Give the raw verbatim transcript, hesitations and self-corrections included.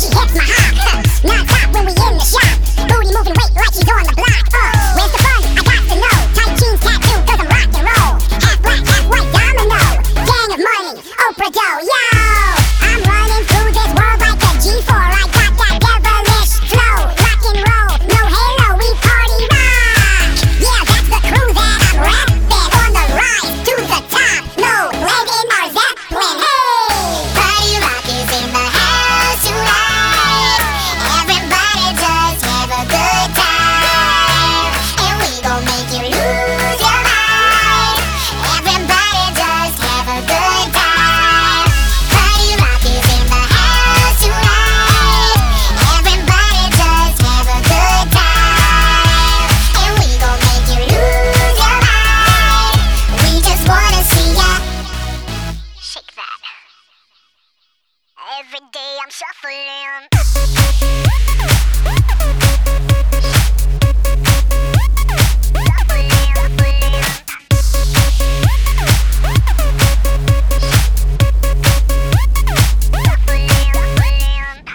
hits my hop. Non-stop when we in the shop. Booty moving weight like she's on the block. Uh, where's the fun? I got to know. Tight jeans tattoo cause I'm rock and roll. Half black, half white domino. Gang of money, Oprah dough. Yo, I'm running through this world like a G four. I got that devilish flow. Rock and roll, no halo, we party rock. Yeah, that's the crew that I'm rapping. On the rise to the top. No leg in our Zeppelin. Hey, party rock is in the house tonight. Everybody just have a good time. And we gon' make you lose your mind. Everybody just have a good time. Party rock is in the house tonight. Everybody just have a good time. And we gon' make you lose your mind. We just wanna see ya shake that. Every day I'm shuffling.